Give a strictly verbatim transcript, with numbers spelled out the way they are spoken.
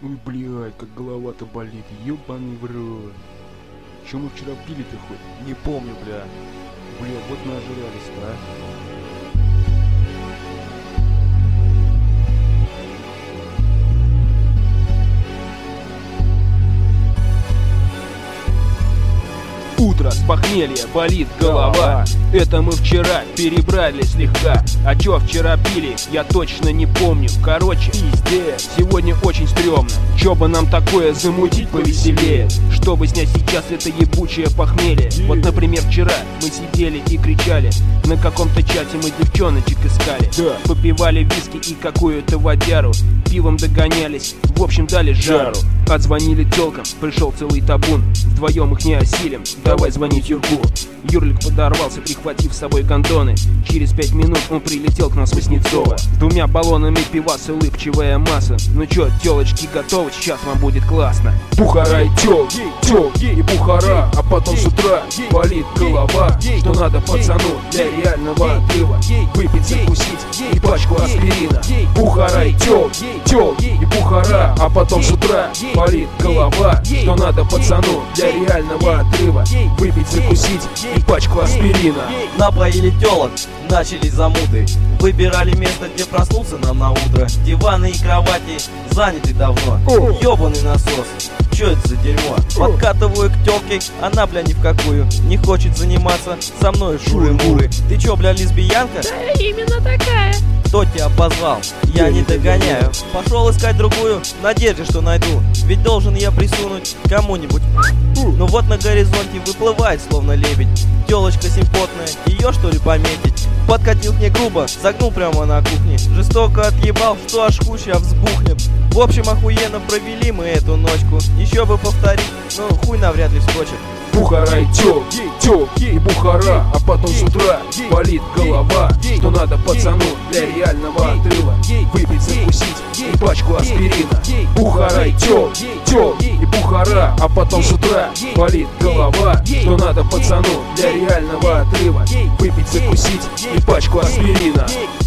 Ой, блядь, как голова-то болит, ёбаный в рот. Чё мы вчера пили-то хоть? Не помню, бля. Бля, вот нажрались-то, а. Утро с похмелья, болит голова. Это мы вчера перебрали слегка. А чё вчера пили, я точно не помню. Короче, пиздец, сегодня очень стрёмно. Чё бы нам такое замутить повеселее, чтобы снять сейчас это ебучее похмелье. Вот, например, вчера мы сидели и кричали. На каком-то чате мы девчоночек искали. Попивали виски и какую-то водяру. Пивом догонялись, в общем дали жару. Отзвонили тёлкам, пришел целый табун. Вдвоем их не осилим, давай звонить Юрку. Юрлик подорвался, прихватив с собой гондоны. Через пять минут он прилетел к нам с Васнецова. С двумя баллонами пивас, улыбчивая масса. Ну чё, тёлочки готовы, сейчас вам будет классно. Бухара и тёл, тёл и бухара. А потом с утра болит голова. Что надо пацану для реального отрыва? Выпить, закусить и пачку аспирина. Бухара и тёл, тёл и бухара. А потом с утра болит голова. Что надо пацану для реального отрыва? Выпить, закусить и пачку аспирина. Напоили тёлок, начались замуты. Выбирали место, где проснуться нам на утро. Диваны и кровати заняты давно. Ёбаный насос, чё это за дерьмо? Подкатываю к тёлке, она, бля, ни в какую не хочет заниматься со мной шуры-муры. Ты чё, бля, лесбиянка? Да, именно такая. Кто тебя позвал? Я не догоняю. Пошел искать другую, в надежде, что найду. Ведь должен я присунуть кому-нибудь. Ну вот на горизонте выплывает, словно лебедь, тёлочка симпотная, её что ли пометить? Подкатил к ней грубо, загнул прямо на кухне. Жестоко отъебал, что аж куча взбухнет. В общем, охуенно провели мы эту ночку. Еще бы повторить, но хуй навряд ли вскочит. Бухара и тёл, тёл и бухара. А потом с утра болит голова. Что надо пацану для реального отрыва? Выпить, закусить и пачку аспирина. Бухара и тёл, тёл и бухара. А потом с утра болит голова. Что надо пацану для реального отрыва? Выпить, закусить и пачку аспирина.